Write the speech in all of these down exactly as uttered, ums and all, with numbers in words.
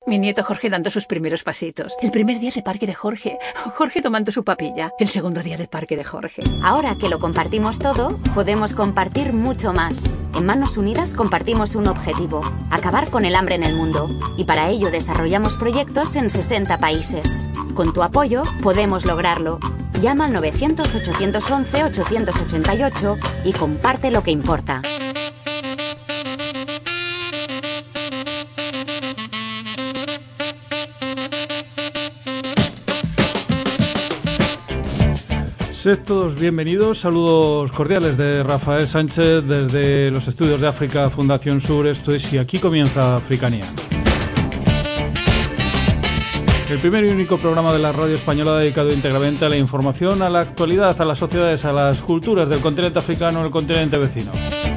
Mi nieto Jorge dando sus primeros pasitos. El primer día de parque de Jorge. Jorge tomando su papilla. El segundo día de parque de Jorge. Ahora que lo compartimos todo, podemos compartir mucho más. En Manos Unidas compartimos un objetivo: acabar con el hambre en el mundo. Y para ello desarrollamos proyectos en sesenta países. Con tu apoyo podemos lograrlo. Llama al novecientos, ochocientos once, ochocientos ochenta y ocho y comparte lo que importa. Sed todos bienvenidos, saludos cordiales de Rafael Sánchez desde los estudios de África Fundación Sur. Esto es Y aquí comienza Africanía. El primer y único programa de la radio española dedicado íntegramente a la información, a la actualidad, a las sociedades, a las culturas del continente africano, el continente vecino.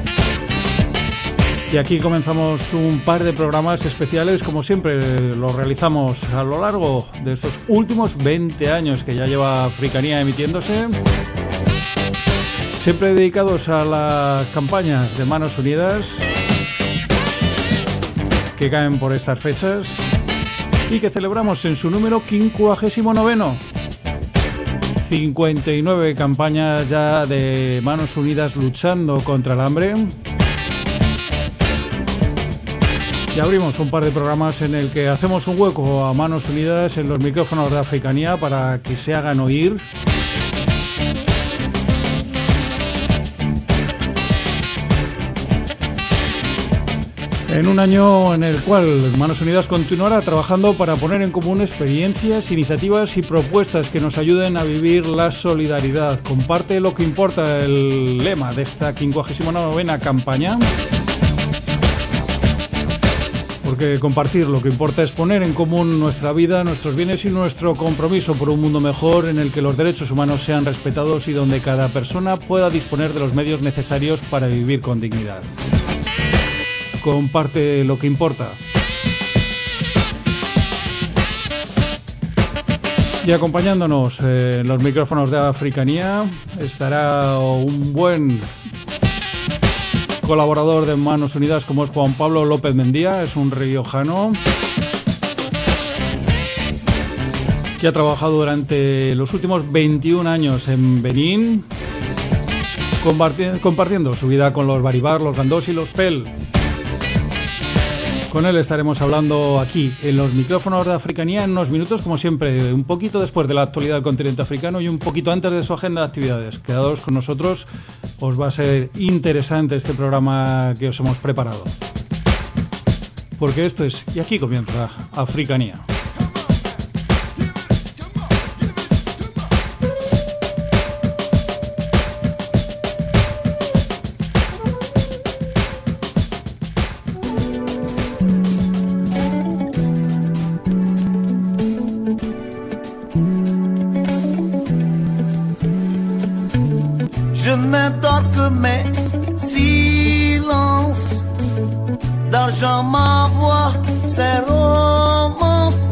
Y aquí comenzamos un par de programas especiales, como siempre lo realizamos a lo largo de estos últimos veinte años que ya lleva Africanía emitiéndose. Siempre dedicados a las campañas de Manos Unidas que caen por estas fechas y que celebramos en su número quincuagésimo noveno. cincuenta y nueve campañas ya de Manos Unidas luchando contra el hambre. Y abrimos un par de programas en el que hacemos un hueco a Manos Unidas en los micrófonos de Africanía para que se hagan oír. En un año en el cual Manos Unidas continuará trabajando para poner en común experiencias, iniciativas y propuestas que nos ayuden a vivir la solidaridad. Comparte lo que importa, el lema de esta quincuagésima novena campaña. Porque compartir lo que importa es poner en común nuestra vida, nuestros bienes y nuestro compromiso por un mundo mejor en el que los derechos humanos sean respetados y donde cada persona pueda disponer de los medios necesarios para vivir con dignidad. Comparte lo que importa. Y acompañándonos en los micrófonos de Africanía estará un buen colaborador de Manos Unidas como es Juan Pablo López Mendía. Es un riojano que ha trabajado durante los últimos veintiún años en Benín, comparti- compartiendo su vida con los Baribar, los Gandós y los Pel. Con él estaremos hablando aquí en los micrófonos de Africanía en unos minutos, como siempre, un poquito después de la actualidad del continente africano y un poquito antes de su agenda de actividades. Quedados con nosotros, os va a ser interesante este programa que os hemos preparado. Porque esto es Y aquí comienza Africanía. Je n'adore que mes silences. D'argent ma voix, ses romances.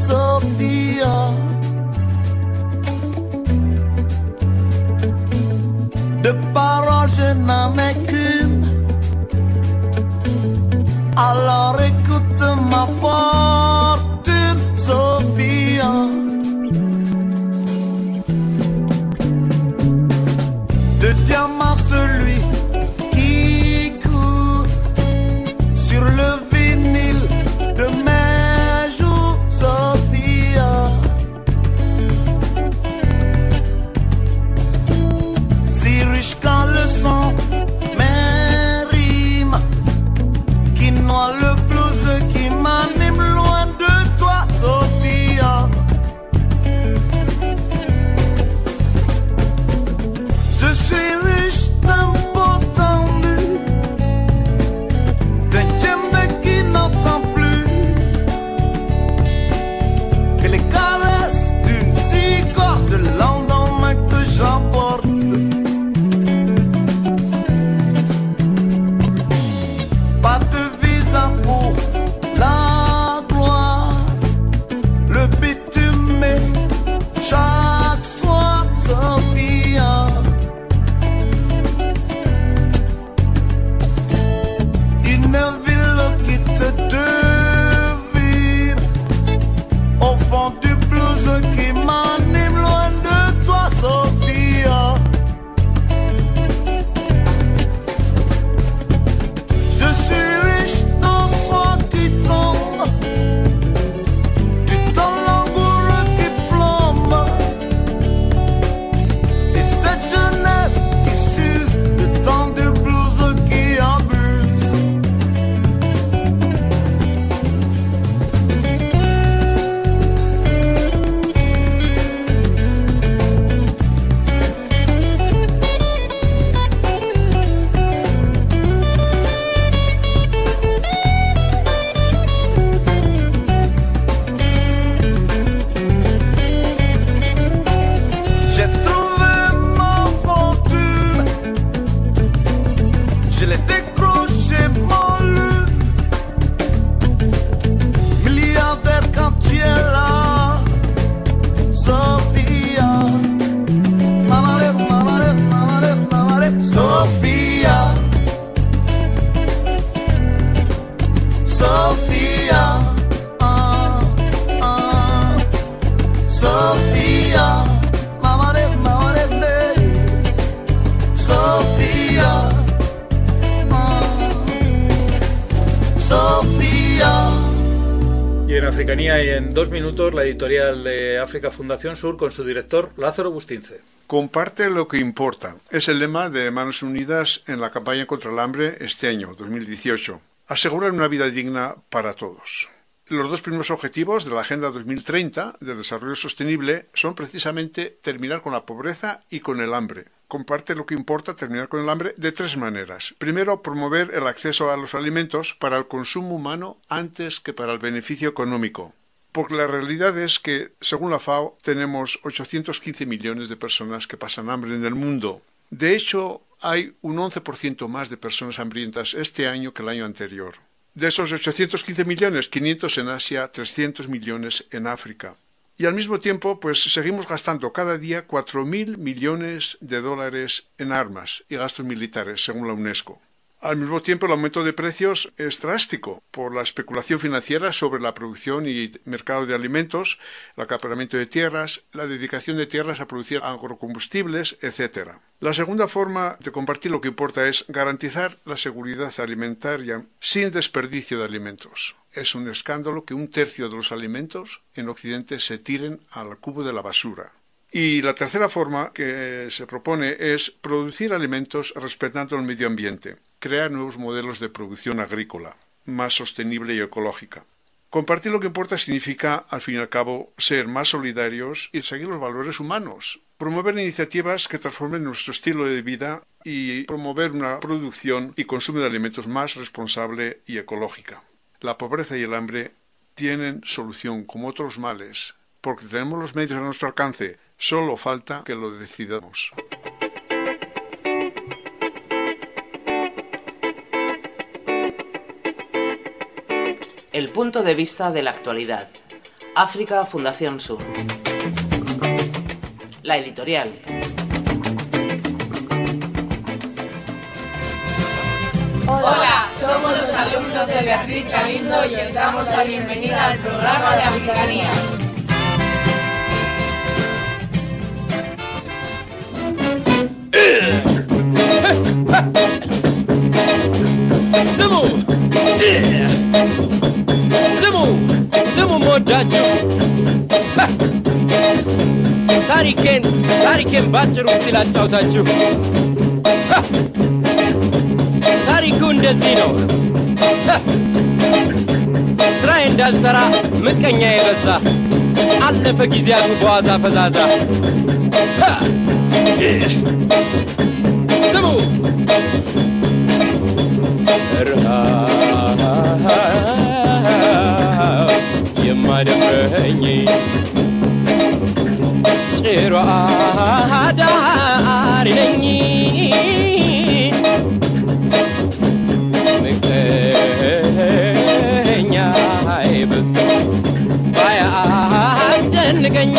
en Africanía y en dos minutos la editorial de África Fundación Sur con su director Lázaro Bustince. Comparte lo que importa. Es el lema de Manos Unidas en la campaña contra el hambre este año, dos mil dieciocho. Asegurar una vida digna para todos. Los dos primeros objetivos de la Agenda dos mil treinta de Desarrollo Sostenible son precisamente terminar con la pobreza y con el hambre. Comparte lo que importa terminar con el hambre de tres maneras. Primero, promover el acceso a los alimentos para el consumo humano antes que para el beneficio económico. Porque la realidad es que, según la FAO, tenemos ochocientos quince millones de personas que pasan hambre en el mundo. De hecho, hay un once por ciento más de personas hambrientas este año que el año anterior. De esos ochocientos quince millones, quinientos en Asia, trescientos millones en África. Y al mismo tiempo, pues seguimos gastando cada día cuatro mil millones de dólares en armas y gastos militares, según la UNESCO. Al mismo tiempo, el aumento de precios es drástico por la especulación financiera sobre la producción y mercado de alimentos, el acaparamiento de tierras, la dedicación de tierras a producir agrocombustibles, etcétera. La segunda forma de compartir lo que importa es garantizar la seguridad alimentaria sin desperdicio de alimentos. Es un escándalo que un tercio de los alimentos en Occidente se tiren al cubo de la basura. Y la tercera forma que se propone es producir alimentos respetando el medio ambiente, crear nuevos modelos de producción agrícola, más sostenible y ecológica. Compartir lo que importa significa, al fin y al cabo, ser más solidarios y seguir los valores humanos, promover iniciativas que transformen nuestro estilo de vida y promover una producción y consumo de alimentos más responsable y ecológica. La pobreza y el hambre tienen solución como otros males, porque tenemos los medios a nuestro alcance. Solo falta que lo decidamos. El punto de vista de la actualidad. África Fundación Sur. La editorial. Hola, somos los alumnos de Beatriz Galindo y os damos la bienvenida al programa de Africanía. Zemu, Zemu, Zemu modachu. Tariken, Tariken bachiru silachautachu. ታሪኩ እንደዚህ ነው። ስራዬ እንዳልሰራ ምቀኛ የበዛ አለፈ ጊዜያቱ በዋዛ ፈዛዛ። ስሙ ረሃብ የማደፍረኝ ጭሮ አዳሪ ነኝ አስጨንቀኝ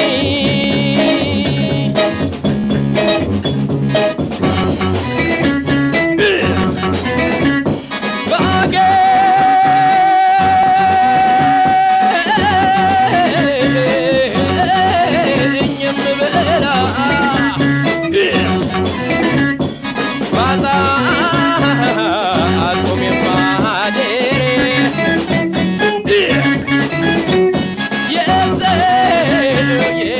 Yeah.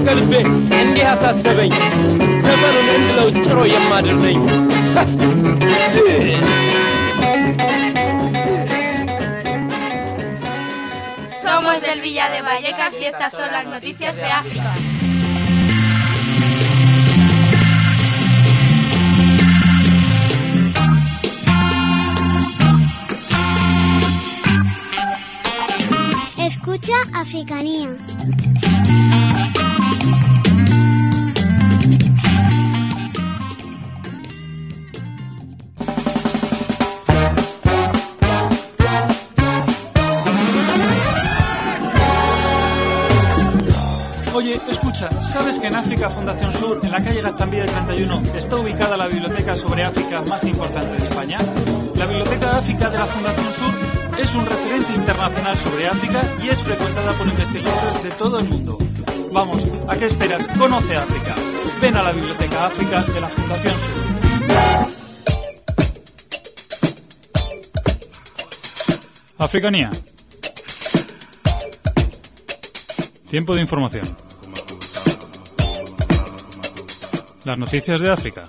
ከልቤ እንዲህ አሳሰበኝ ዘመኑን እንድለው ጭሮ የማድርነኝ Somos del Villa de Vallecas y estas son las noticias de África. Escucha Africanía. Oye, escucha, ¿sabes que en África Fundación Sur, en la calle Gaztambide treinta y uno, está ubicada la biblioteca sobre África más importante de España? La Biblioteca de África de la Fundación Sur es un referente internacional sobre África y es frecuentada por investigadores de todo el mundo. Vamos, ¿a qué esperas? Conoce África. Ven a la Biblioteca África de la Fundación Sur. Africanía. Tiempo de información. Las noticias de África.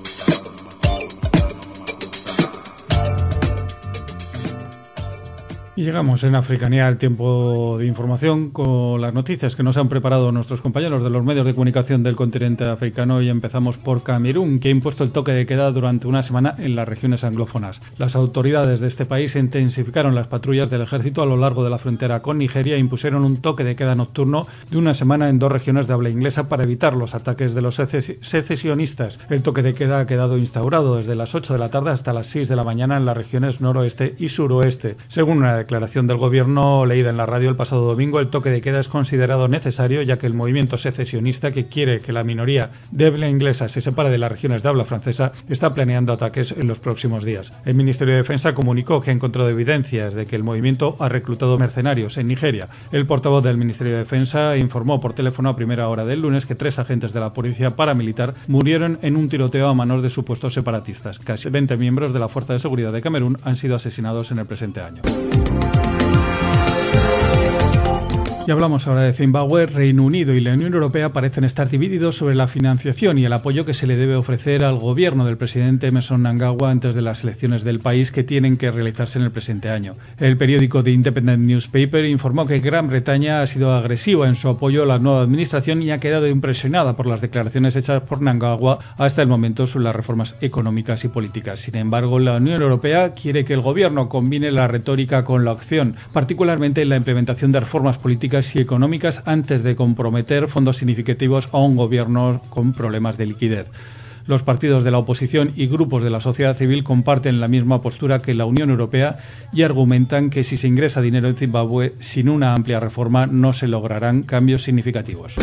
Y llegamos en Africanía al tiempo de información con las noticias que nos han preparado nuestros compañeros de los medios de comunicación del continente africano y empezamos por Camerún, que ha impuesto el toque de queda durante una semana en las regiones anglófonas. Las autoridades de este país intensificaron las patrullas del ejército a lo largo de la frontera con Nigeria e impusieron un toque de queda nocturno de una semana en dos regiones de habla inglesa para evitar los ataques de los secesionistas. El toque de queda ha quedado instaurado desde las ocho de la tarde hasta las seis de la mañana en las regiones noroeste y suroeste. Según una declaración del gobierno leída en la radio el pasado domingo, el toque de queda es considerado necesario ya que el movimiento secesionista, que quiere que la minoría de habla inglesa se separe de las regiones de habla francesa, está planeando ataques en los próximos días. El Ministerio de Defensa comunicó que ha encontrado evidencias de que el movimiento ha reclutado mercenarios en Nigeria. El portavoz del Ministerio de Defensa informó por teléfono a primera hora del lunes que tres agentes de la policía paramilitar murieron en un tiroteo a manos de supuestos separatistas. Casi veinte miembros de la Fuerza de Seguridad de Camerún han sido asesinados en el presente año. Y hablamos ahora de Zimbabue. Reino Unido y la Unión Europea parecen estar divididos sobre la financiación y el apoyo que se le debe ofrecer al gobierno del presidente Emmerson Mnangagwa antes de las elecciones del país que tienen que realizarse en el presente año. El periódico The Independent Newspaper informó que Gran Bretaña ha sido agresiva en su apoyo a la nueva administración y ha quedado impresionada por las declaraciones hechas por Mnangagwa hasta el momento sobre las reformas económicas y políticas. Sin embargo, la Unión Europea quiere que el gobierno combine la retórica con la acción, particularmente en la implementación de reformas políticas y económicas antes de comprometer fondos significativos a un gobierno con problemas de liquidez. Los partidos de la oposición y grupos de la sociedad civil comparten la misma postura que la Unión Europea y argumentan que si se ingresa dinero en Zimbabue sin una amplia reforma no se lograrán cambios significativos.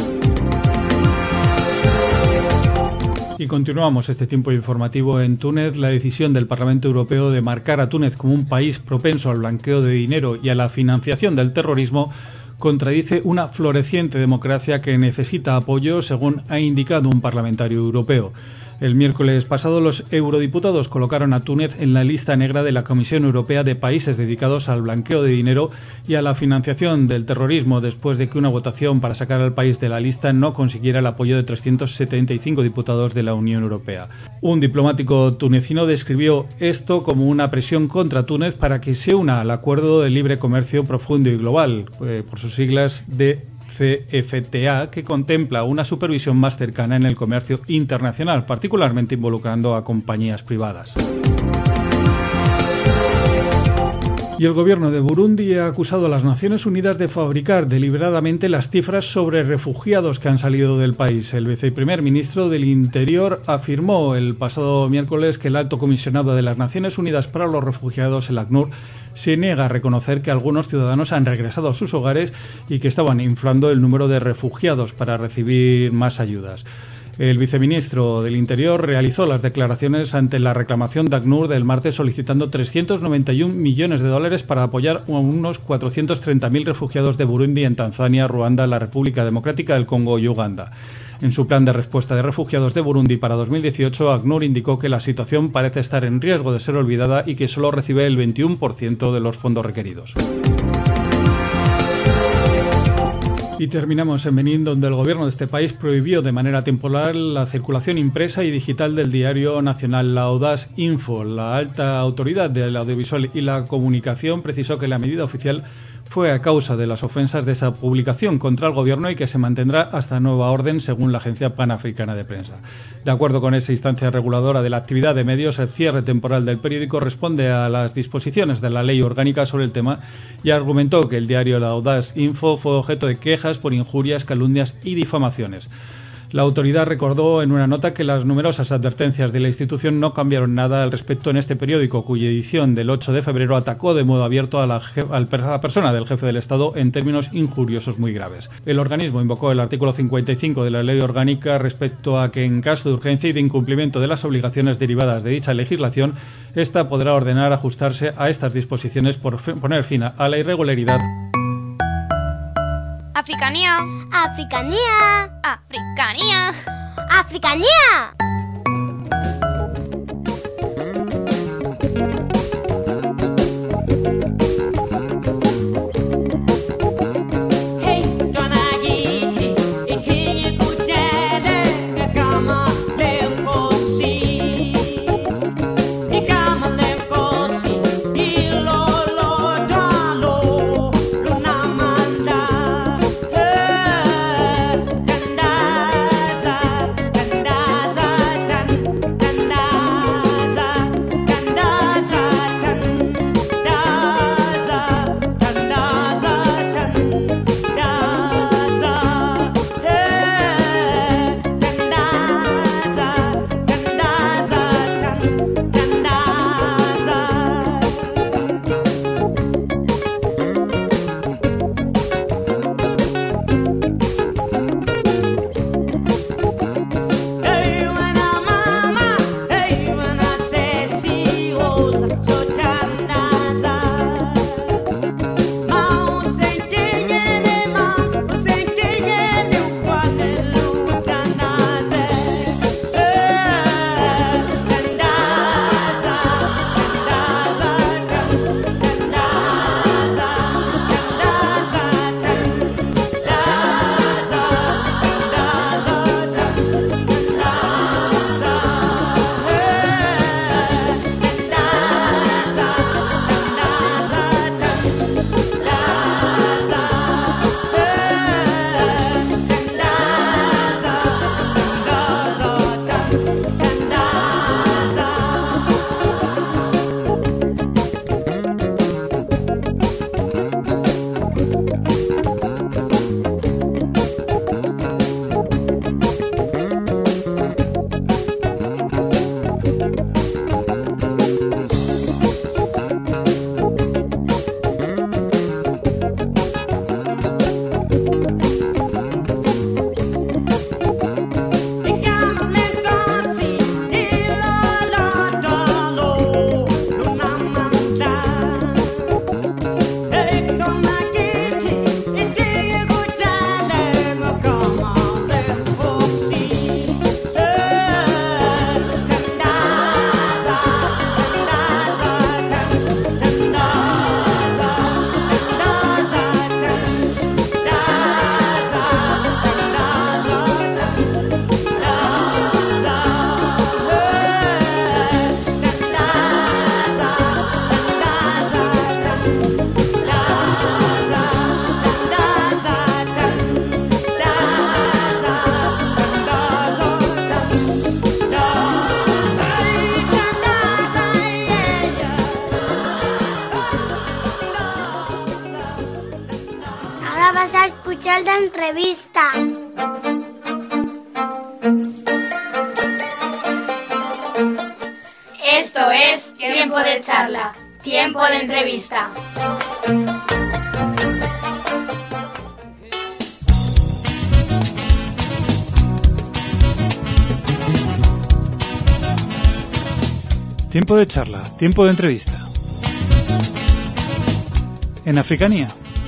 Y continuamos este tiempo informativo en Túnez. La decisión del Parlamento Europeo de marcar a Túnez como un país propenso al blanqueo de dinero y a la financiación del terrorismo contradice una floreciente democracia que necesita apoyo, según ha indicado un parlamentario europeo. El miércoles pasado, los eurodiputados colocaron a Túnez en la lista negra de la Comisión Europea de países dedicados al blanqueo de dinero y a la financiación del terrorismo, después de que una votación para sacar al país de la lista no consiguiera el apoyo de trescientos setenta y cinco diputados de la Unión Europea. Un diplomático tunecino describió esto como una presión contra Túnez para que se una al Acuerdo de Libre Comercio Profundo y Global, eh, por sus siglas de C F T A, que contempla una supervisión más cercana en el comercio internacional, particularmente involucrando a compañías privadas. Y el gobierno de Burundi ha acusado a las Naciones Unidas de fabricar deliberadamente las cifras sobre refugiados que han salido del país. El viceprimer ministro del Interior afirmó el pasado miércoles que el alto comisionado de las Naciones Unidas para los Refugiados, el ACNUR, se niega a reconocer que algunos ciudadanos han regresado a sus hogares y que estaban inflando el número de refugiados para recibir más ayudas. El viceministro del Interior realizó las declaraciones ante la reclamación de ACNUR del martes solicitando trescientos noventa y un millones de dólares para apoyar a unos cuatrocientos treinta mil refugiados de Burundi en Tanzania, Ruanda, la República Democrática del Congo y Uganda. En su plan de respuesta de refugiados de Burundi para dos mil dieciocho, ACNUR indicó que la situación parece estar en riesgo de ser olvidada y que solo recibe el veintiuno por ciento de los fondos requeridos. Y terminamos en Benín, donde el gobierno de este país prohibió de manera temporal la circulación impresa y digital del diario nacional La Audaz Info. La alta autoridad del audiovisual y la comunicación precisó que la medida oficial fue a causa de las ofensas de esa publicación contra el gobierno y que se mantendrá hasta nueva orden, según la Agencia Panafricana de Prensa. De acuerdo con esa instancia reguladora de la actividad de medios, el cierre temporal del periódico responde a las disposiciones de la ley orgánica sobre el tema y argumentó que el diario La Audaz Info fue objeto de quejas por injurias, calumnias y difamaciones. La autoridad recordó en una nota que las numerosas advertencias de la institución no cambiaron nada al respecto en este periódico, cuya edición del ocho de febrero atacó de modo abierto a la, a la persona del jefe del Estado en términos injuriosos muy graves. El organismo invocó el artículo cincuenta y cinco de la Ley Orgánica respecto a que, en caso de urgencia y de incumplimiento de las obligaciones derivadas de dicha legislación, ésta podrá ordenar ajustarse a estas disposiciones por poner fin a la irregularidad. Africanía. Africanía. Africanía. Africanía. La entrevista. Esto es Tiempo de Charla, Tiempo de Entrevista. Tiempo de charla, tiempo de entrevista. En Africanía.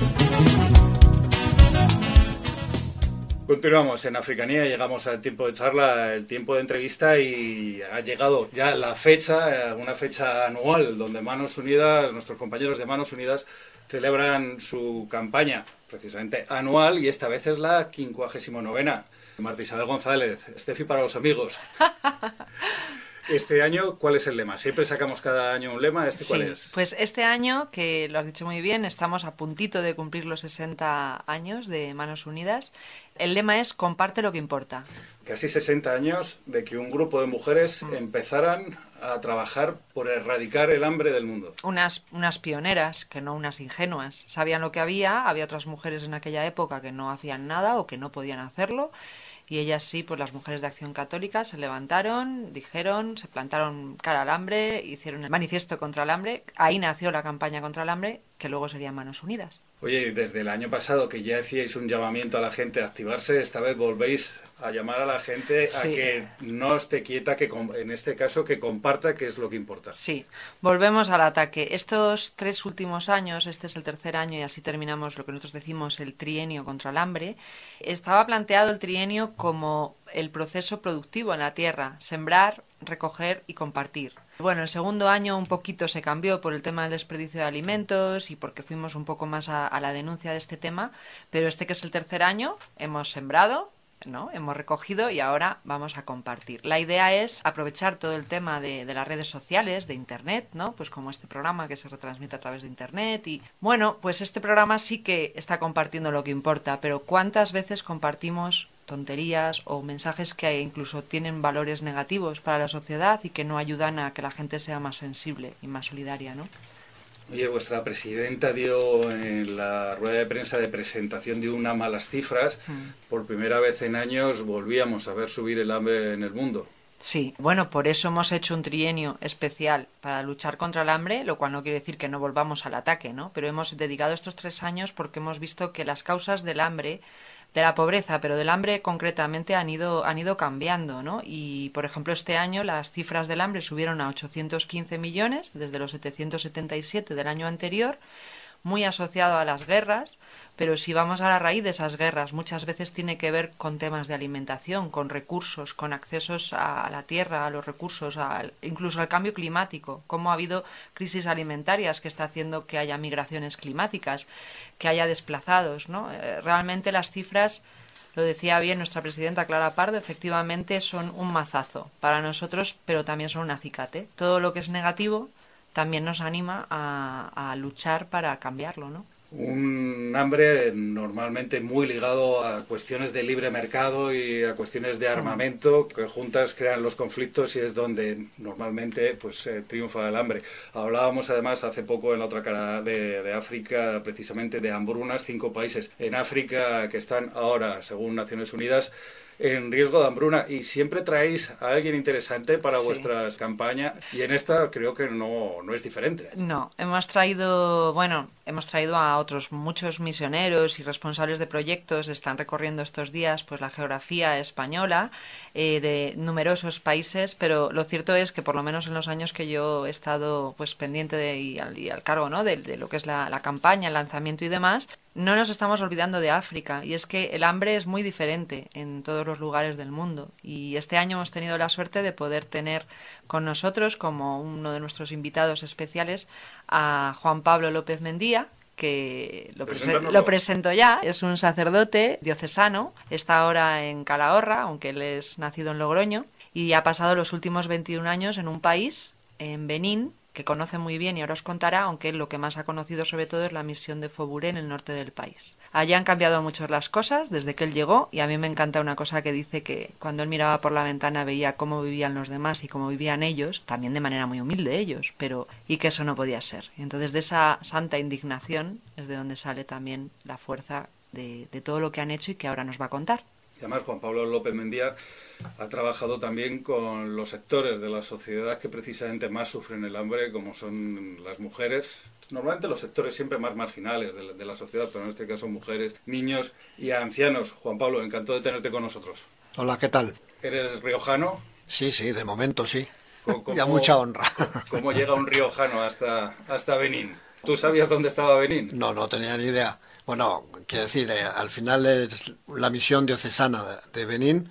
Continuamos en Africanía, llegamos al tiempo de charla, el tiempo de entrevista y ha llegado ya la fecha, una fecha anual donde Manos Unidas, nuestros compañeros de Manos Unidas, celebran su campaña precisamente anual y esta vez es la quincuagésimo novena. Marta Isabel González, Estefi para los amigos. Este año, ¿cuál es el lema? Siempre sacamos cada año un lema, ¿este cuál sí, es? Pues este año, que lo has dicho muy bien, estamos a puntito de cumplir los sesenta años de Manos Unidas. El lema es comparte lo que importa. Casi sesenta años de que un grupo de mujeres Mm. empezaran a trabajar por erradicar el hambre del mundo. Unas, unas pioneras, que no unas ingenuas. Sabían lo que había, había otras mujeres en aquella época que no hacían nada o que no podían hacerlo. Y ellas sí, pues las mujeres de Acción Católica se levantaron, dijeron, se plantaron cara al hambre, hicieron el manifiesto contra el hambre. Ahí nació la campaña contra el hambre, que luego sería Manos Unidas. Oye, desde el año pasado que ya hacíais un llamamiento a la gente a activarse, esta vez volvéis a llamar a la gente a Sí. que no esté quieta, que com- en este caso que comparta, que es lo que importa. Sí, volvemos al ataque. Estos tres últimos años, este es el tercer año y así terminamos lo que nosotros decimos el trienio contra el hambre, estaba planteado el trienio como el proceso productivo en la tierra, sembrar, recoger y compartir. Bueno, el segundo año un poquito se cambió por el tema del desperdicio de alimentos y porque fuimos un poco más a, a la denuncia de este tema, pero este que es el tercer año hemos sembrado, ¿no? Hemos recogido y ahora vamos a compartir. La idea es aprovechar todo el tema de, de las redes sociales, de Internet, ¿no? Pues como este programa que se retransmite a través de Internet y, bueno, pues este programa sí que está compartiendo lo que importa, pero ¿cuántas veces compartimos tonterías o mensajes que incluso tienen valores negativos para la sociedad y que no ayudan a que la gente sea más sensible y más solidaria, ¿no? Oye, vuestra presidenta dio en la rueda de prensa de presentación de una malas cifras. Mm. Por primera vez en años volvíamos a ver subir el hambre en el mundo. Sí, bueno, por eso hemos hecho un trienio especial para luchar contra el hambre, lo cual no quiere decir que no volvamos al ataque, ¿no? Pero hemos dedicado estos tres años porque hemos visto que las causas del hambre, de la pobreza, pero del hambre concretamente han ido, han ido cambiando, ¿no? Y, por ejemplo, este año las cifras del hambre subieron a ochocientos quince millones, desde los setecientos setenta y siete del año anterior, muy asociado a las guerras, pero si vamos a la raíz de esas guerras, muchas veces tiene que ver con temas de alimentación, con recursos, con accesos a la tierra, a los recursos, a, incluso al cambio climático, cómo ha habido crisis alimentarias que está haciendo que haya migraciones climáticas, que haya desplazados, ¿no? Eh, realmente las cifras, lo decía bien nuestra presidenta Clara Pardo, efectivamente son un mazazo para nosotros, pero también son un acicate. Todo lo que es negativo también nos anima a, a luchar para cambiarlo, ¿no? Un hambre normalmente muy ligado a cuestiones de libre mercado y a cuestiones de armamento que juntas crean los conflictos y es donde normalmente pues eh, triunfa el hambre. Hablábamos además hace poco en la otra cara de, de África precisamente de hambrunas, cinco países en África que están ahora, según Naciones Unidas, en riesgo de hambruna y siempre traéis a alguien interesante para Sí. vuestras campañas y en esta creo que no, no es diferente. No, hemos traído, bueno, hemos traído a otros muchos misioneros y responsables de proyectos, están recorriendo estos días pues la geografía española eh, de numerosos países, pero lo cierto es que por lo menos en los años que yo he estado pues pendiente de, y, al, y al cargo, ¿no? de, de lo que es la, la campaña, el lanzamiento y demás, no nos estamos olvidando de África y es que el hambre es muy diferente en todos los lugares del mundo y este año hemos tenido la suerte de poder tener con nosotros como uno de nuestros invitados especiales a Juan Pablo López Mendía, que lo, prese- lo presento ya, es un sacerdote diocesano, está ahora en Calahorra, aunque él es nacido en Logroño, y ha pasado los últimos veintiún años en un país, en Benín, que conoce muy bien y ahora os contará, aunque él lo que más ha conocido sobre todo es la misión de Foburé en el norte del país. Allí han cambiado mucho las cosas desde que él llegó y a mí me encanta una cosa que dice que cuando él miraba por la ventana veía cómo vivían los demás y cómo vivían ellos, también de manera muy humilde ellos, pero y que eso no podía ser. Y entonces de esa santa indignación es de donde sale también la fuerza de, de todo lo que han hecho y que ahora nos va a contar. Y además Juan Pablo López Mendía ha trabajado también con los sectores de la sociedad que precisamente más sufren el hambre, como son las mujeres. Normalmente los sectores siempre más marginales de la, de la sociedad, pero en este caso mujeres, niños y ancianos. Juan Pablo, encantado de tenerte con nosotros. Hola, ¿qué tal? ¿Eres riojano? Sí, sí, de momento sí. ¿Cómo, y a mucha honra. ¿Cómo llega un riojano hasta, hasta Benín? ¿Tú sabías dónde estaba Benín? No, no tenía ni idea. Bueno, quiero decir, eh, al final es la misión diocesana de, de Benín,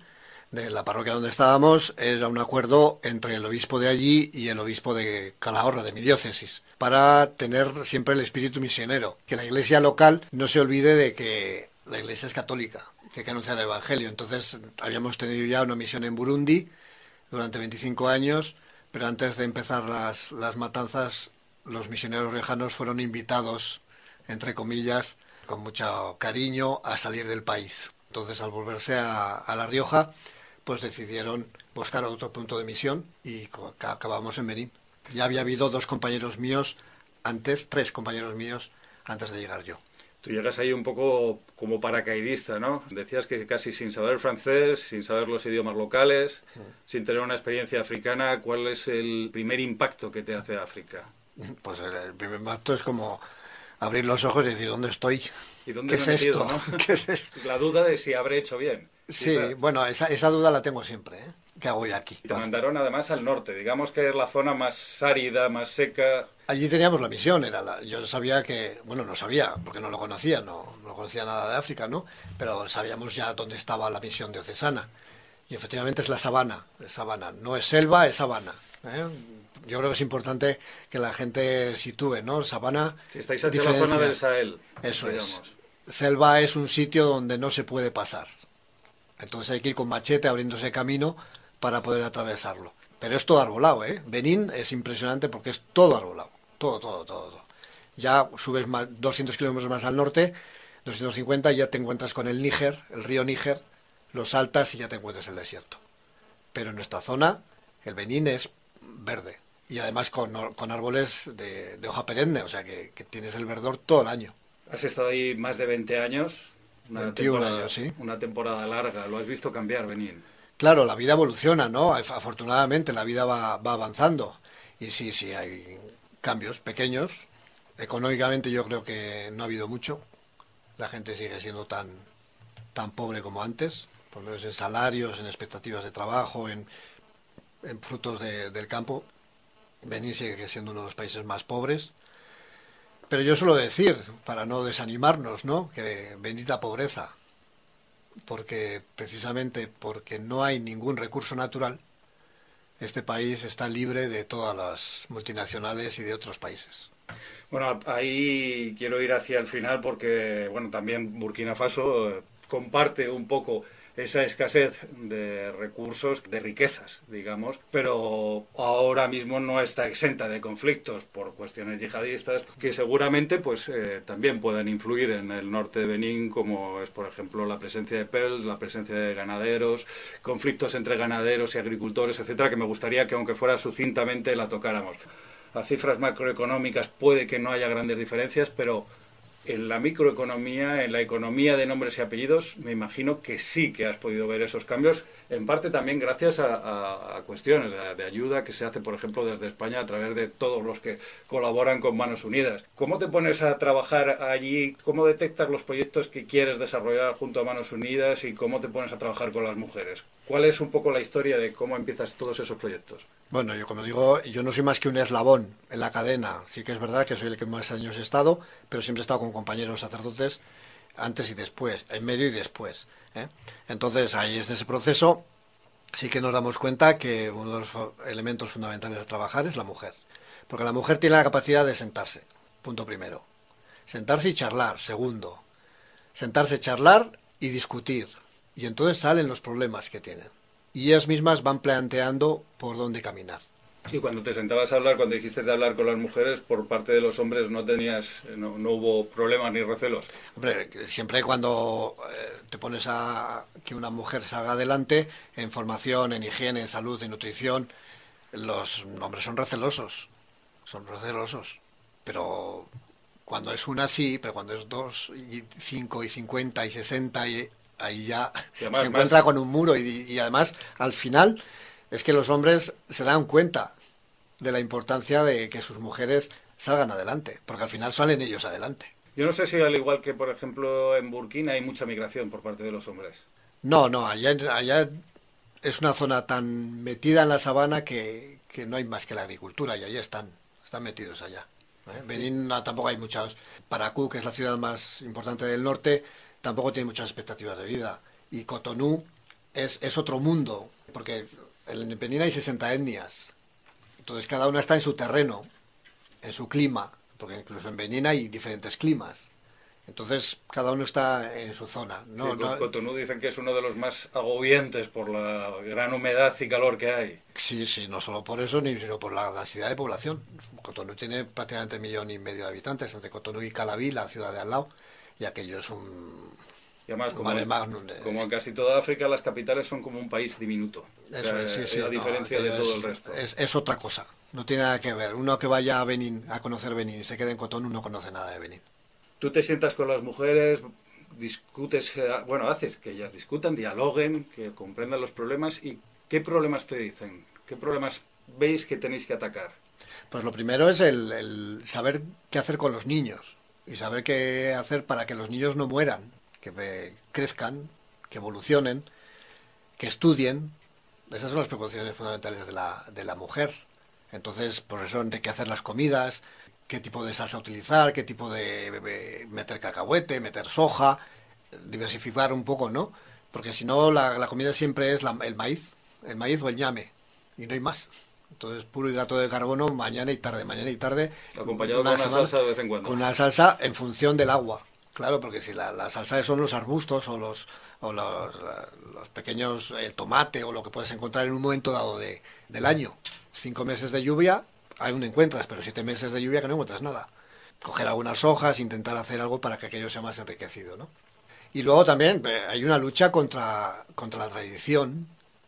de la parroquia donde estábamos, era un acuerdo entre el obispo de allí y el obispo de Calahorra, de mi diócesis, para tener siempre el espíritu misionero, que la iglesia local no se olvide de que la iglesia es católica, que hay que anunciar el evangelio. Entonces habíamos tenido ya una misión en Burundi durante veinticinco años, pero antes de empezar las, las matanzas, los misioneros riojanos fueron invitados, entre comillas, con mucho cariño, a salir del país. Entonces, al volverse a, a La Rioja, pues decidieron buscar otro punto de misión y acabamos en Benín. Ya había habido dos compañeros míos antes, tres compañeros míos antes de llegar yo. Tú llegas ahí un poco como paracaidista, ¿no? Decías que casi sin saber francés, sin saber los idiomas locales, sí. sin tener una experiencia africana. ¿Cuál es el primer impacto que te hace África? Pues el, el primer impacto es como abrir los ojos y decir, ¿dónde estoy? ¿Y dónde ¿Qué me he es metido, esto? ¿no? ¿Qué es esto? La duda de si habré hecho bien. Sí, Quizá. Bueno, esa, esa duda la tengo siempre, ¿eh? ¿Qué hago yo aquí? Y te mandaron además al norte, digamos que es la zona más árida, más seca. Allí teníamos la misión, era la, yo sabía que, bueno, no sabía, porque no lo conocía, no, no conocía nada de África, ¿no? Pero sabíamos ya dónde estaba la misión diocesana. Y efectivamente es la sabana, es sabana, no es selva, es sabana, ¿eh? Yo creo que es importante que la gente sitúe, ¿no? Sabana. Si estáis hacia la zona del Sahel. Eso digamos. es. Selva es un sitio donde no se puede pasar. Entonces hay que ir con machete abriéndose camino para poder atravesarlo. Pero es todo arbolado, ¿eh? Benín es impresionante porque es todo arbolado. Todo, todo, todo, todo. Ya subes más, doscientos kilómetros más al norte, doscientos cincuenta, y ya te encuentras con el Níger, el río Níger, lo saltas y ya te encuentras el desierto. Pero en nuestra zona, el Benín es verde. Y además con, con árboles de, de hoja perenne, o sea que, que tienes el verdor todo el año. Has estado ahí más de veinte años. Una veintiún años, sí. Una temporada larga. ¿Lo has visto cambiar, Benín? Claro, la vida evoluciona, ¿no? Afortunadamente la vida va, va avanzando. Y sí, sí, hay cambios pequeños. Económicamente yo creo que no ha habido mucho. La gente sigue siendo tan, tan pobre como antes, por lo menos en salarios, en expectativas de trabajo, en, en frutos de, del campo. Benín sigue siendo uno de los países más pobres. Pero yo suelo decir, para no desanimarnos, ¿no?, que bendita pobreza, porque precisamente porque no hay ningún recurso natural, este país está libre de todas las multinacionales y de otros países. Bueno, ahí quiero ir hacia el final porque, bueno, también Burkina Faso eh, comparte un poco esa escasez de recursos, de riquezas, digamos, pero ahora mismo no está exenta de conflictos por cuestiones yihadistas que seguramente pues eh, también pueden influir en el norte de Benín, como es por ejemplo la presencia de pels, la presencia de ganaderos, conflictos entre ganaderos y agricultores, etcétera, que me gustaría que aunque fuera sucintamente la tocáramos. A cifras macroeconómicas puede que no haya grandes diferencias, pero en la microeconomía, en la economía de nombres y apellidos, me imagino que sí que has podido ver esos cambios, en parte también gracias a, a, a cuestiones de, de ayuda que se hace, por ejemplo, desde España a través de todos los que colaboran con Manos Unidas. ¿Cómo te pones a trabajar allí? ¿Cómo detectas los proyectos que quieres desarrollar junto a Manos Unidas? ¿Y cómo te pones a trabajar con las mujeres? ¿Cuál es un poco la historia de cómo empiezas todos esos proyectos? Bueno, yo como digo, yo no soy más que un eslabón en la cadena. Sí que es verdad que soy el que más años he estado, pero siempre he estado con compañeros sacerdotes antes y después, en medio y después, ¿eh? Entonces, ahí en ese proceso sí que nos damos cuenta que uno de los elementos fundamentales de trabajar es la mujer. Porque la mujer tiene la capacidad de sentarse, punto primero. Sentarse y charlar, segundo. Sentarse, charlar y discutir. Y entonces salen los problemas que tienen. Y ellas mismas van planteando por dónde caminar. Y cuando te sentabas a hablar, cuando dijiste de hablar con las mujeres, por parte de los hombres no tenías, no, no hubo problemas ni recelos. Hombre, siempre cuando eh, te pones a que una mujer salga adelante en formación, en higiene, en salud, en nutrición, los hombres son recelosos, son recelosos. Pero cuando es una sí, pero cuando es dos, y cinco, y cincuenta, y sesenta, y ahí ya además, se encuentra más con un muro. Y, y además, al final, es que los hombres se dan cuenta de la importancia de que sus mujeres salgan adelante, porque al final salen ellos adelante. Yo no sé si al igual que, por ejemplo, en Burkina hay mucha migración por parte de los hombres. No, no, allá, allá es una zona tan metida en la sabana que, que no hay más que la agricultura, y allá están, están metidos allá. ¿eh? Benín no, tampoco hay muchas. Paracú, que es la ciudad más importante del norte, tampoco tiene muchas expectativas de vida. Y Cotonú es, es otro mundo, porque en Benín hay sesenta etnias, entonces cada una está en su terreno, en su clima, porque incluso en Benín hay diferentes climas. Entonces, cada uno está en su zona. No, sí, no... Cotonú dicen que es uno de los más agobiantes por la gran humedad y calor que hay. Sí, sí, no solo por eso, ni sino por la densidad de población. Cotonú tiene prácticamente un millón y medio de habitantes, entre Cotonú y Calaví, la ciudad de al lado, y aquello es un... Y además, como, mare magnum de... como en casi toda África, las capitales son como un país diminuto. Eso es, sí, sí. A diferencia no, de todo es, el resto. Es, es otra cosa, no tiene nada que ver. Uno que vaya a Benín, a conocer Benín, y se quede en Cotonú, no conoce nada de Benín. Tú te sientas con las mujeres, discutes, bueno, haces que ellas discutan, dialoguen, que comprendan los problemas. ¿Y qué problemas te dicen? ¿Qué problemas veis que tenéis que atacar? Pues lo primero es el, el saber qué hacer con los niños y saber qué hacer para que los niños no mueran, que crezcan, que evolucionen, que estudien. Esas son las preocupaciones fundamentales de la, de la mujer. Entonces, por eso enriquecer las comidas, qué tipo de salsa utilizar, qué tipo de, de meter cacahuete, meter soja, diversificar un poco, ¿no? Porque si no, la, la comida siempre es la, el maíz, el maíz o el ñame, y no hay más. Entonces, puro hidrato de carbono mañana y tarde, mañana y tarde. Acompañado con una semana, salsa de vez en cuando. Con una salsa en función del agua, claro, porque si la, la salsa son los arbustos o los, o los, los pequeños, el tomate o lo que puedes encontrar en un momento dado de, del año. Cinco meses de lluvia, aún encuentras, pero siete meses de lluvia que no encuentras nada. Coger algunas hojas, intentar hacer algo para que aquello sea más enriquecido, ¿no? Y luego también eh, hay una lucha contra, contra la tradición,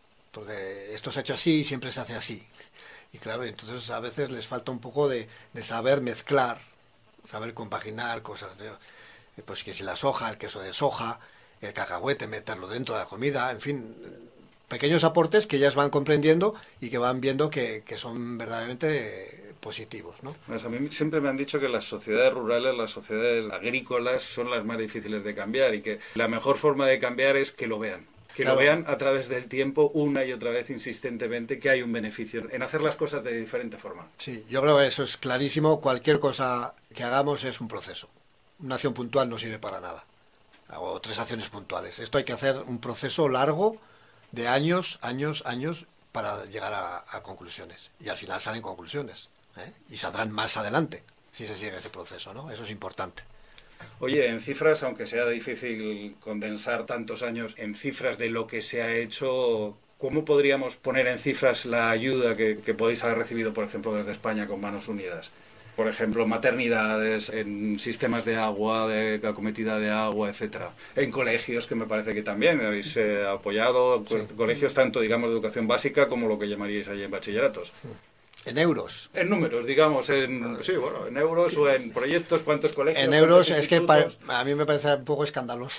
porque esto se ha hecho así y siempre se hace así. Y claro, entonces a veces les falta un poco de, de saber mezclar, saber compaginar cosas. De, pues que si la soja, el queso de soja, el cacahuete, meterlo dentro de la comida, en fin, pequeños aportes que ellas van comprendiendo y que van viendo que, que son verdaderamente positivos, ¿no? Pues a mí siempre me han dicho que las sociedades rurales, las sociedades agrícolas son las más difíciles de cambiar y que la mejor forma de cambiar es que lo vean. Que claro. Lo vean a través del tiempo una y otra vez insistentemente que hay un beneficio en hacer las cosas de diferente forma. Sí, yo creo que eso es clarísimo. Cualquier cosa que hagamos es un proceso. Una acción puntual no sirve para nada. O tres acciones puntuales. Esto hay que hacer un proceso largo de años, años, años para llegar a, a conclusiones. Y al final salen conclusiones, ¿eh? Y saldrán más adelante si se sigue ese proceso, ¿no? Eso es importante. Oye, en cifras, aunque sea difícil condensar tantos años, en cifras de lo que se ha hecho, ¿cómo podríamos poner en cifras la ayuda que, que podéis haber recibido, por ejemplo, desde España con Manos Unidas? Por ejemplo, maternidades, en sistemas de agua, de acometida de agua, etcétera. En colegios, que me parece que también habéis eh, apoyado, pues, sí. Colegios tanto, digamos, de educación básica como lo que llamaríais allí en bachilleratos. En euros. En números, digamos, en sí, bueno, en euros o en proyectos, ¿cuántos colegios? En euros es que pa a mí me parece un poco escandaloso.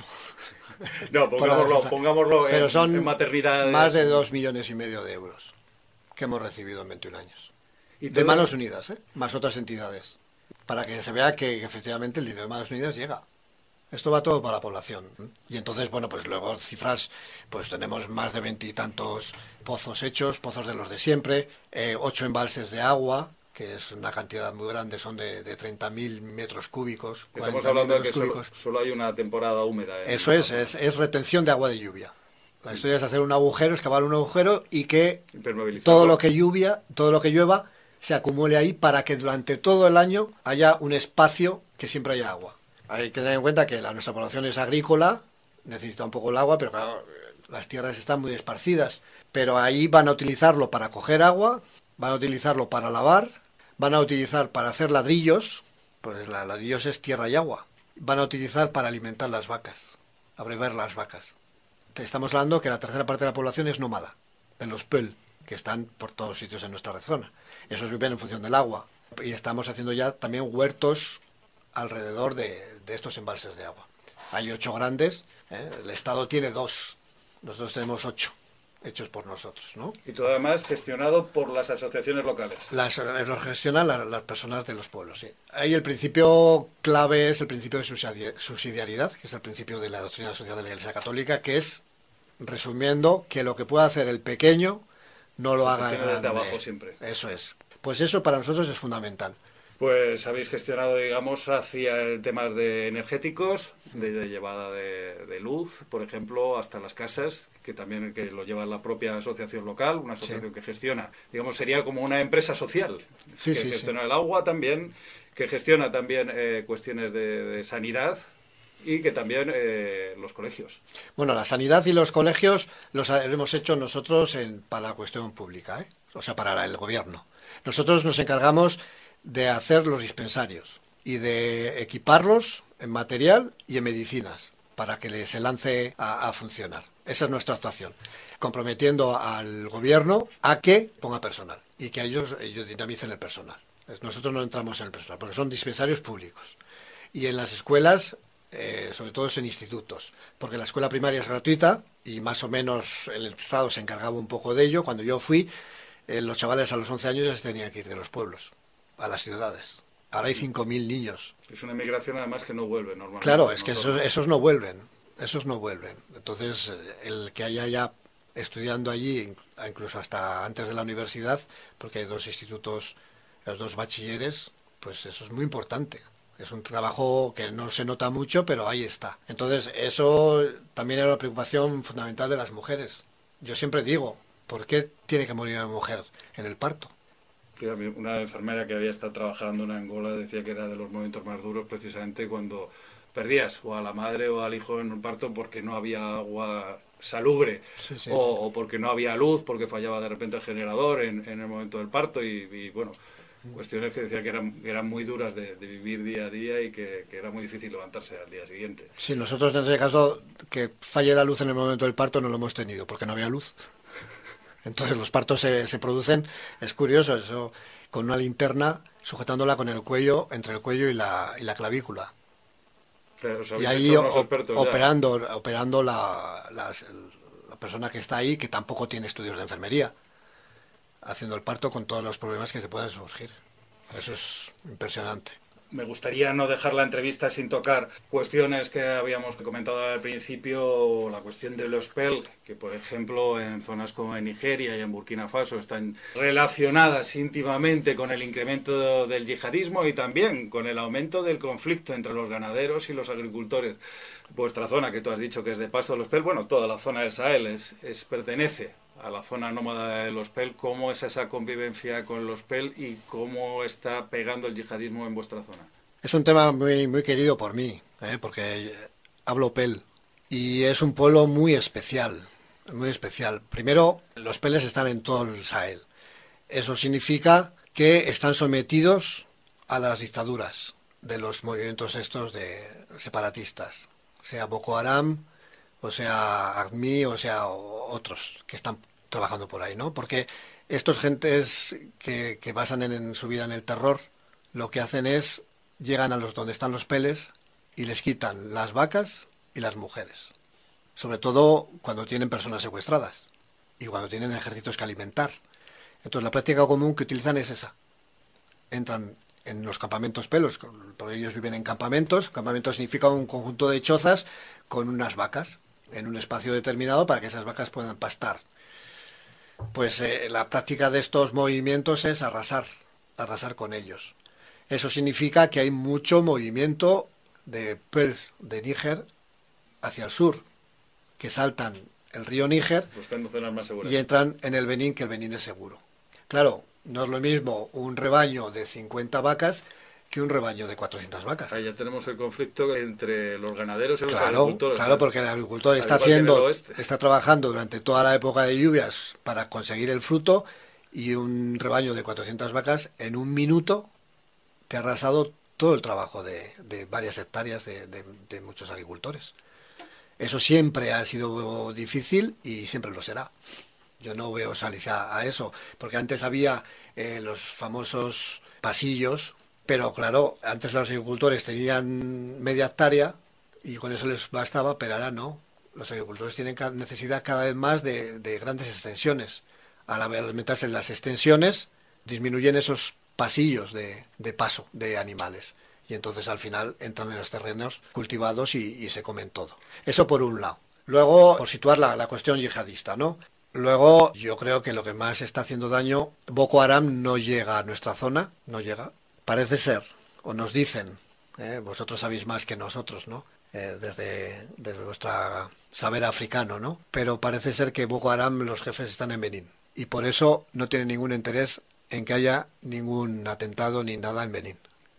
No, pongámoslo, pongámoslo Pero en, son en maternidades. Más de dos millones y medio de euros que hemos recibido en veintiún años. ¿Y de Manos Unidas, ¿eh? Más otras entidades. Para que se vea que, que efectivamente el dinero de Manos Unidas llega. Esto va todo para la población. Y entonces, bueno, pues luego cifras, pues tenemos más de veintitantos pozos hechos, pozos de los de siempre, eh, ocho embalses de agua, que es una cantidad muy grande, son de, de treinta mil metros cúbicos. Estamos hablando de que solo, solo hay una temporada húmeda. ¿eh? Eso es, es, es retención de agua de lluvia. La historia es hacer un agujero, excavar un agujero y que todo lo que lluvia, todo lo que llueva se acumule ahí para que durante todo el año haya un espacio que siempre haya agua. Hay que tener en cuenta que la, nuestra población es agrícola, necesita un poco el agua, pero claro, las tierras están muy esparcidas. Pero ahí van a utilizarlo para coger agua, van a utilizarlo para lavar, van a utilizar para hacer ladrillos, pues la ladrillos es tierra y agua. Van a utilizar para alimentar las vacas, abrevar las vacas. Estamos hablando que la tercera parte de la población es nómada, de los Peul, que están por todos sitios en nuestra zona. Esos viven en función del agua. Y estamos haciendo ya también huertos alrededor de, de estos embalses de agua. Hay ocho grandes, ¿eh? El Estado tiene dos, nosotros tenemos ocho, hechos por nosotros, ¿no? Y todo además gestionado por las asociaciones locales. Las, lo gestionan las, las personas de los pueblos, sí. Ahí el principio clave es el principio de subsidiariedad, que es el principio de la doctrina social de la Iglesia Católica, que es, resumiendo, que lo que pueda hacer el pequeño no lo haga el grande. Desde abajo siempre. Eso es. Pues eso para nosotros es fundamental. Pues habéis gestionado, digamos, hacia temas de energéticos, de, de llevada de, de luz, por ejemplo, hasta las casas, que también que lo lleva la propia asociación local, una asociación sí. que gestiona, digamos, sería como una empresa social, sí, que sí, gestiona sí. el agua también, que gestiona también eh, cuestiones de, de sanidad y que también eh, los colegios. Bueno, la sanidad y los colegios los hemos hecho nosotros en, para la cuestión pública, ¿eh? O sea, para el gobierno. Nosotros nos encargamos de hacer los dispensarios y de equiparlos en material y en medicinas para que se lance a, a funcionar. Esa es nuestra actuación, comprometiendo al gobierno a que ponga personal y que ellos, ellos dinamicen el personal. Nosotros no entramos en el personal porque son dispensarios públicos. Y en las escuelas, eh, sobre todo en institutos, porque la escuela primaria es gratuita y más o menos el Estado se encargaba un poco de ello. Cuando yo fui, eh, los chavales a los once años ya se tenían que ir de los pueblos a las ciudades. Ahora hay cinco mil niños. Es una inmigración además que no vuelve normalmente. Claro, es que esos, esos no vuelven, esos no vuelven. Entonces, el que haya ya estudiando allí, incluso hasta antes de la universidad, porque hay dos institutos, los dos bachilleres, pues eso es muy importante. Es un trabajo que no se nota mucho, pero ahí está. Entonces, eso también era una preocupación fundamental de las mujeres. Yo siempre digo, ¿por qué tiene que morir una mujer en el parto? Una enfermera que había estado trabajando en Angola decía que era de los momentos más duros precisamente cuando perdías o a la madre o al hijo en un parto porque no había agua salubre sí, sí. O, o porque no había luz, porque fallaba de repente el generador en, en el momento del parto y, y bueno, cuestiones que decía que eran, que eran muy duras de, de vivir día a día y que, que era muy difícil levantarse al día siguiente. Sí, nosotros en ese caso que falle la luz en el momento del parto no lo hemos tenido porque no había luz. Entonces los partos se, se producen, es curioso eso, con una linterna sujetándola con el cuello, entre el cuello y la, y la clavícula. Claro, y ahí o, operando, operando la, la, la persona que está ahí, que tampoco tiene estudios de enfermería, haciendo el parto con todos los problemas que se pueden surgir. Eso es impresionante. Me gustaría no dejar la entrevista sin tocar cuestiones que habíamos comentado al principio, la cuestión de los P E L, que por ejemplo en zonas como en Nigeria y en Burkina Faso están relacionadas íntimamente con el incremento del yihadismo y también con el aumento del conflicto entre los ganaderos y los agricultores. Vuestra zona, que tú has dicho que es de paso de los P E L, bueno, toda la zona del Sahel es, es pertenece a la zona nómada de los P E L. ¿Cómo es esa convivencia con los P E L y cómo está pegando el yihadismo en vuestra zona? Es un tema muy muy querido por mí, ¿eh? Porque hablo P E L y es un pueblo muy especial, muy especial. Primero, los P E Ls están en todo el Sahel. Eso significa que están sometidos a las dictaduras de los movimientos estos de separatistas, sea Boko Haram, o sea A C M I, o sea otros que están trabajando por ahí, ¿no? Porque estos gentes que, que basan en, en su vida en el terror, lo que hacen es, llegan a los donde están los P E Ls y les quitan las vacas y las mujeres. Sobre todo cuando tienen personas secuestradas y cuando tienen ejércitos que alimentar. Entonces la práctica común que utilizan es esa. Entran en los campamentos P E Ls, porque ellos viven en campamentos. Campamento significa un conjunto de chozas con unas vacas en un espacio determinado para que esas vacas puedan pastar. Pues eh, la práctica de estos movimientos es arrasar, arrasar con ellos. Eso significa que hay mucho movimiento de P E Ls de Níger hacia el sur, que saltan el río Níger buscando zonas más seguras y entran en el Benín, que el Benín es seguro. Claro, no es lo mismo un rebaño de cincuenta vacas que un rebaño de cuatrocientas vacas. Ahí ya tenemos el conflicto entre los ganaderos y los claro, agricultores. Claro, porque el agricultor está haciendo, está trabajando durante toda la época de lluvias para conseguir el fruto y un rebaño de cuatrocientas vacas en un minuto te ha arrasado todo el trabajo de, de varias hectáreas de, de, de muchos agricultores. Eso siempre ha sido difícil y siempre lo será. Yo no veo salida a eso, porque antes había eh, los famosos pasillos, pero claro, antes los agricultores tenían media hectárea y con eso les bastaba, pero ahora no. Los agricultores tienen necesidad cada vez más de, de grandes extensiones. Al alimentarse en las extensiones, disminuyen esos pasillos de, de paso de animales. Y entonces al final entran en los terrenos cultivados y, y se comen todo. Eso por un lado. Luego, por situar la, la cuestión yihadista, ¿no? Luego, yo creo que lo que más está haciendo daño, Boko Haram no llega a nuestra zona, no llega, Parece ser, o nos dicen, eh, vosotros sabéis más que nosotros, ¿no? Eh, desde, desde vuestro saber africano, ¿no? Pero parece ser que Boko Haram, los jefes están en Benín. Y por eso no tienen ningún interés en que haya ningún atentado ni nada en Benín.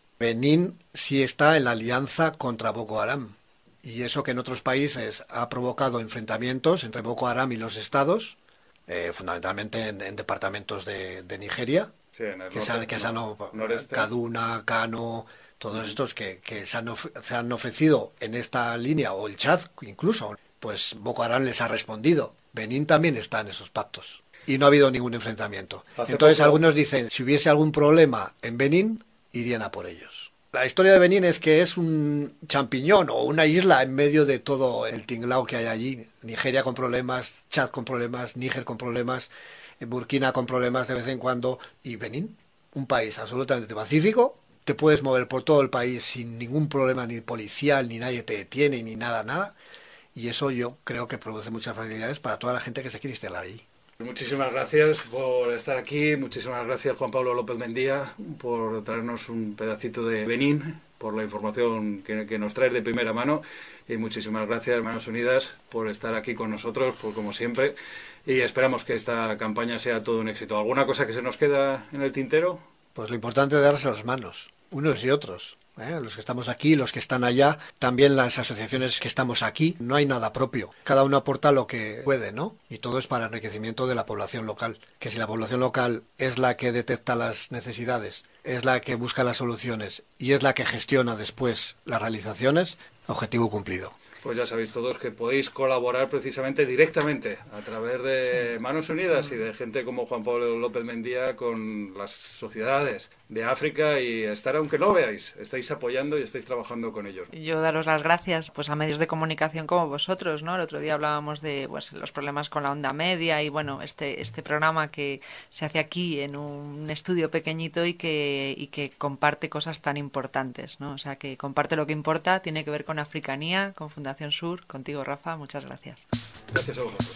Benín sí está en la alianza contra Boko Haram. Y eso que en otros países ha provocado enfrentamientos entre Boko Haram y los estados, eh, fundamentalmente en, en departamentos de, de Nigeria, sí, en el que norte, se han, que se han no, Kaduna, Kano, todos estos que, que se, han of, se han ofrecido en esta línea, o el Chad incluso, pues Boko Haram les ha respondido. Benín también está en esos pactos. Y no ha habido ningún enfrentamiento. Hace Entonces poco... algunos dicen, si hubiese algún problema en Benín, irían a por ellos. La historia de Benín es que es un champiñón o una isla en medio de todo el tinglao que hay allí. Nigeria con problemas, Chad con problemas, Níger con problemas, Burkina con problemas de vez en cuando. Y Benín, un país absolutamente pacífico. Te puedes mover por todo el país sin ningún problema ni policial, ni nadie te detiene, ni nada, nada. Y eso yo creo que produce muchas facilidades para toda la gente que se quiere instalar allí. Muchísimas gracias por estar aquí, muchísimas gracias Juan Pablo López Mendía por traernos un pedacito de Benín, por la información que, que nos traes de primera mano, y muchísimas gracias Manos Unidas por estar aquí con nosotros, por como siempre, y esperamos que esta campaña sea todo un éxito. ¿Alguna cosa que se nos queda en el tintero? Pues lo importante es darse las manos, unos y otros. ¿Eh? Los que estamos aquí, los que están allá, también las asociaciones que estamos aquí, no hay nada propio. Cada uno aporta lo que puede, ¿no? Y todo es para enriquecimiento de la población local. Que si la población local es la que detecta las necesidades, es la que busca las soluciones y es la que gestiona después las realizaciones, objetivo cumplido. Pues ya sabéis todos que podéis colaborar precisamente directamente a través de Manos Unidas y de gente como Juan Pablo López Mendía con las sociedades de África, y estar, aunque no veáis, estáis apoyando y estáis trabajando con ellos. Yo daros las gracias pues a medios de comunicación como vosotros, ¿no? El otro día hablábamos de pues los problemas con la onda media y bueno, este este programa que se hace aquí en un estudio pequeñito y que y que comparte cosas tan importantes, ¿no? O sea, que comparte lo que importa, tiene que ver con Africanía, con Fundación Sur, contigo Rafa, muchas gracias. Gracias a vosotros.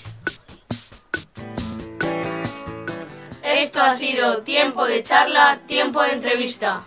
Esto ha sido Tiempo de Charla, Tiempo de Entrevista.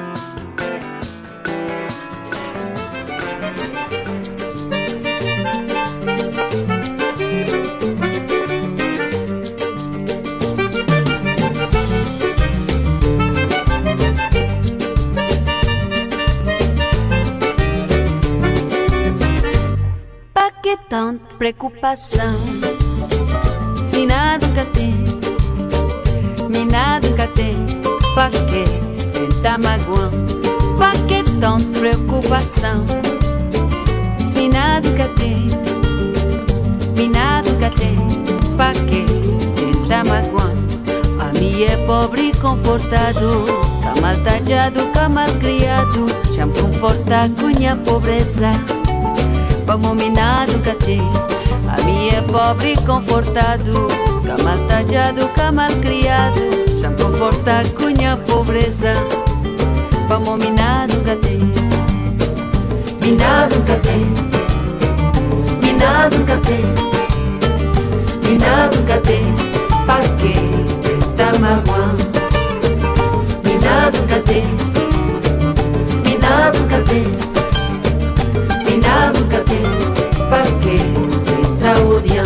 Pra que tanta preocupação, se nada nunca tem, me nada nunca tem, pra que tentar magoar? Pra que tanta preocupação, se me nada nunca tem, me nada nunca tem, pra que tentar magoar? A mim é pobre e confortado, cá mal tadjado, cá mal criado, já me conforta com minha pobreza. Vamos minar nunca tem. A mim é pobre e confortado, cá mal tadjado, cá mal criado, já me conforta com minha pobreza. Vamos minar nunca tem. Minar nunca tem. Minar nunca tem. Minar nunca tem. Pra que tentar magoar? Minar nunca tem. Minar nunca tem. Minar nunca tem, pra que tentar odiar?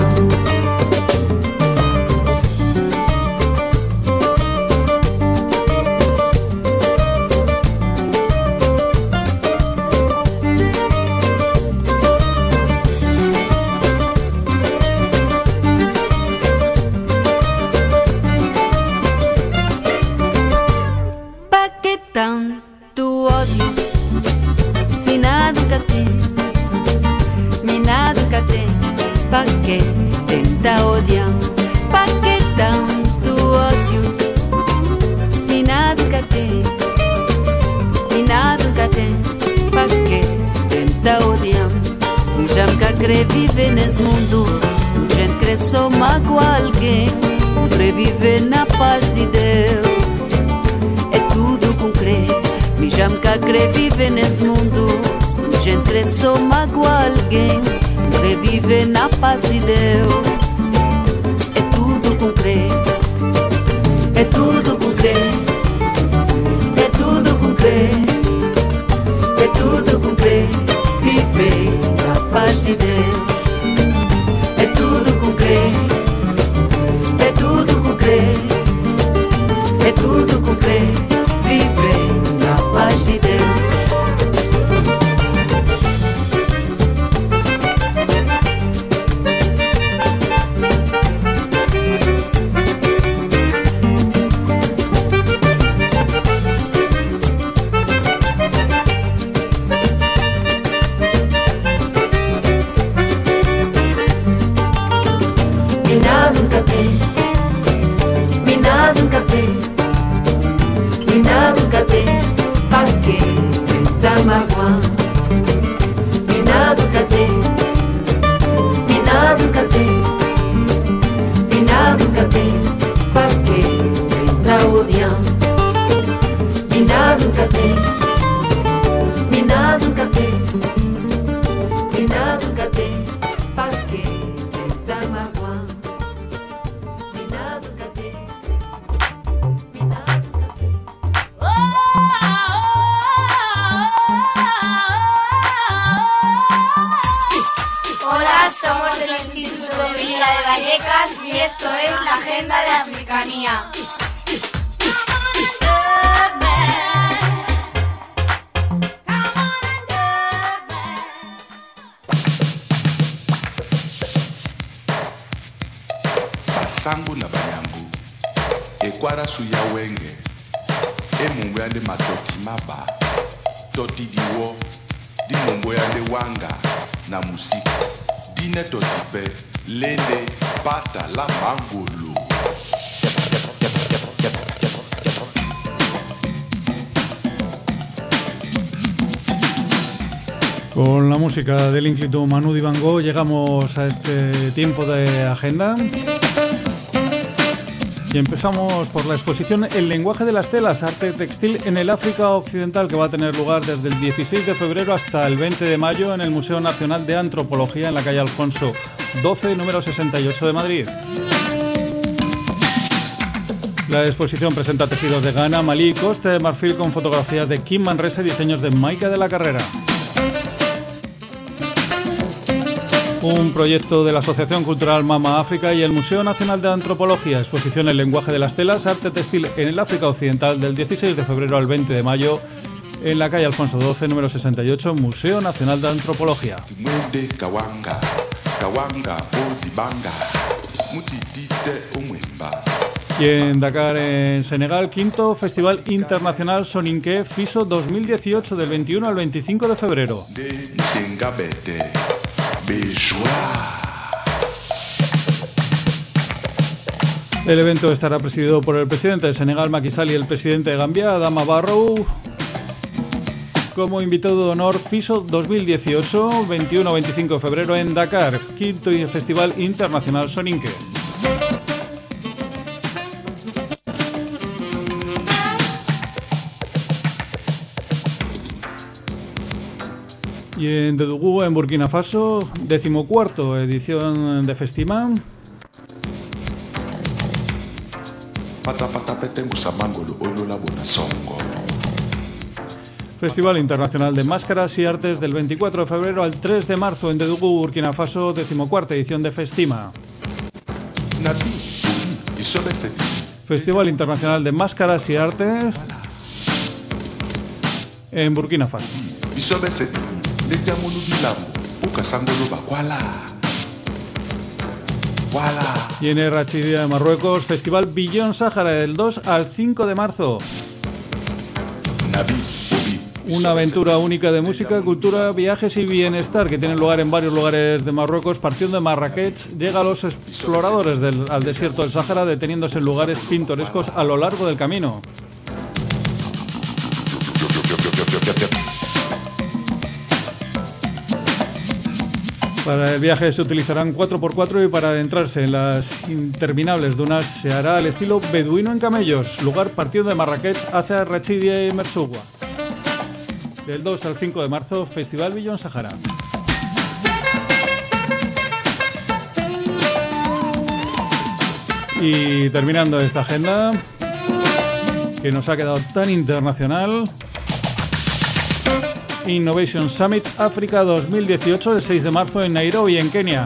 Pra que tanto ódio, se nada nunca tem? Nunca tem, pra que tentar odiar? Pra que tanto ódio? Se nada nunca tem, e nada nunca tem, pra que tentar odiar? Um já nunca quer viver nesse mundo, um já quer só magoar alguém, um quer viver na paz de Deus. É tudo com crer, um já nunca quer viver nesse mundo, um já quer só magoar alguém, reviver na paz de Deus. É tudo com crer, é tudo com crer, é tudo com agenda de Africanía. Basangu na banyangu ekwara suya wenge emumbo yande matoti maba toti diwo di mumbo yande wanga na musika dine toti pe lende pata la mangolo. Con la música del ínclito Manu Dibango llegamos a este tiempo de agenda. Y empezamos por la exposición El lenguaje de las telas, arte textil en el África Occidental, que va a tener lugar desde el dieciséis de febrero hasta el veinte de mayo en el Museo Nacional de Antropología en la calle Alfonso doce, número sesenta y ocho de Madrid. La exposición presenta tejidos de Ghana, Malí y Costa de Marfil con fotografías de Kim Manresa y diseños de Maika de la Carrera. Un proyecto de la Asociación Cultural Mama África y el Museo Nacional de Antropología, exposición El lenguaje de las telas, arte textil en el África Occidental del dieciséis de febrero al veinte de mayo en la calle Alfonso doce, número sesenta y ocho, Museo Nacional de Antropología. Y en Dakar, en Senegal, quinto Festival Internacional Soninké Fiso dos mil dieciocho del veintiuno al veinticinco de febrero. El evento estará presidido por el presidente de Senegal, Macky Sall, y el presidente de Gambia, Adama Barrow. Como invitado de honor, Fiso dos mil dieciocho, veintiuno a veinticinco de febrero en Dakar, quinto Festival Internacional Soninké. Y en Dedugú, en Burkina Faso, decimocuarto edición de Festiman. Festival Internacional de Máscaras y Artes del veinticuatro de febrero al tres de marzo en Dedugú, Burkina Faso, decimocuarta edición de Festima. Festival Internacional de Máscaras y Artes en Burkina Faso. Y en Errachidia de Marruecos, Festival Billón Sáhara del dos al cinco de marzo. Una aventura única de música, cultura, viajes y bienestar que tiene lugar en varios lugares de Marruecos. Partiendo de Marrakech, llega a los exploradores del, al desierto del Sáhara, deteniéndose en lugares pintorescos a lo largo del camino. Para el viaje se utilizarán cuatro por cuatro y para adentrarse en las interminables dunas se hará al estilo beduino en camellos, lugar partiendo de Marrakech hacia Rachidia y Mersugua. Del dos al cinco de marzo, Festival Billón Sahara. Y terminando esta agenda, que nos ha quedado tan internacional, Innovation Summit África dos mil dieciocho, el seis de marzo en Nairobi, en Kenia.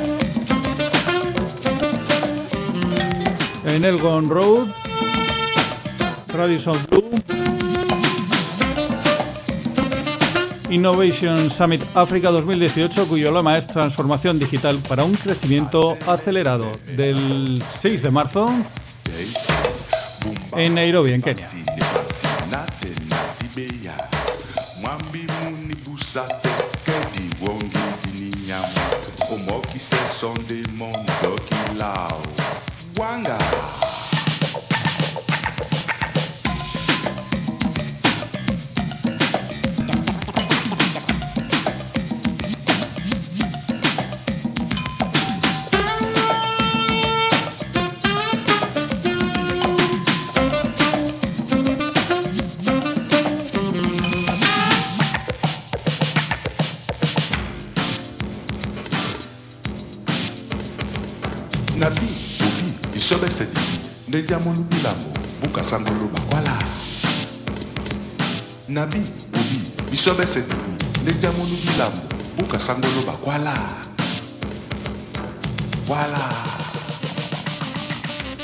En Elgon Road, Radisson Blu. Innovation Summit África dos mil dieciocho, cuyo lema es Transformación Digital para un crecimiento acelerado, del seis de marzo en Nairobi, en Kenia. Nabi, Obi, Isobe Sedi, Nediamonu Bilambo, Buka Sangolo Bakwala. Nabi, Obi, Isobe Sedi, Nediamonu Bilambo, Buka Sangolo Bakwala. Voilà.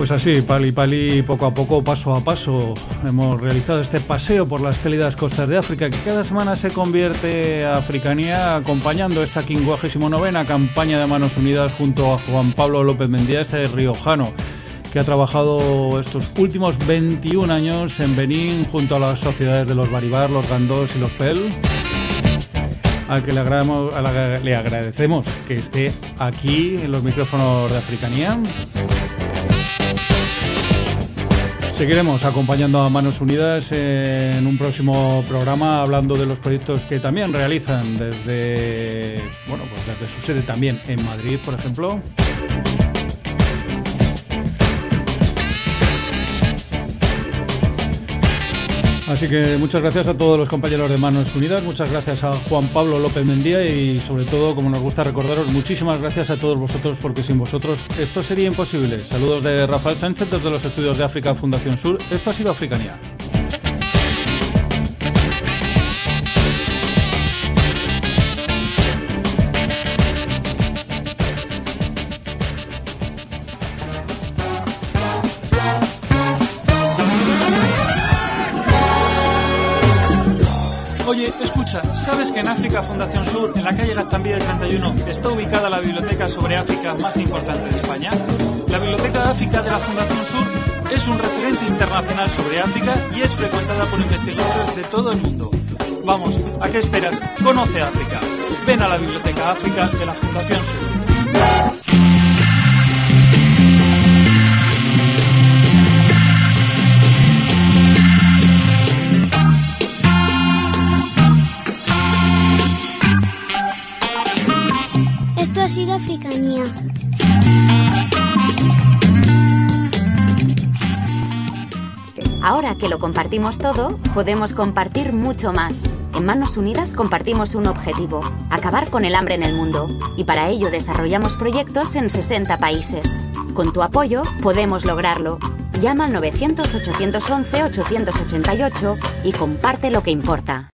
Pues así, pali pali, poco a poco, paso a paso, hemos realizado este paseo por las gélidas costas de África, que cada semana se convierte a Africanía, acompañando esta quincuagésimo novena campaña de Manos Unidas junto a Juan Pablo López Mendía, este riojano, que ha trabajado estos últimos veintiún años en Benín junto a las sociedades de los Baribar, los Gandós y los Pel, al que le, agradamos, a la, le agradecemos que esté aquí en los micrófonos de Africanía. Seguiremos acompañando a Manos Unidas en un próximo programa, hablando de los proyectos que también realizan desde, bueno, pues desde su sede también en Madrid, por ejemplo. Así que muchas gracias a todos los compañeros de Manos Unidas, muchas gracias a Juan Pablo López Mendía y sobre todo, como nos gusta recordaros, muchísimas gracias a todos vosotros, porque sin vosotros esto sería imposible. Saludos de Rafael Sánchez desde los estudios de África Fundación Sur. Esto ha sido Africanía. Oye, escucha, ¿sabes que en África Fundación Sur, en la calle Gaztambide treinta y uno, está ubicada la biblioteca sobre África más importante de España? La Biblioteca de África de la Fundación Sur es un referente internacional sobre África y es frecuentada por investigadores de todo el mundo. Vamos, ¿a qué esperas? Conoce África. Ven a la Biblioteca África de la Fundación Sur. Esto ha sido Africanía. Ahora que lo compartimos todo, podemos compartir mucho más. En Manos Unidas compartimos un objetivo: acabar con el hambre en el mundo. Y para ello desarrollamos proyectos en sesenta países. Con tu apoyo podemos lograrlo. Llama al novecientos, ochocientos once, ochocientos ochenta y ocho y comparte lo que importa.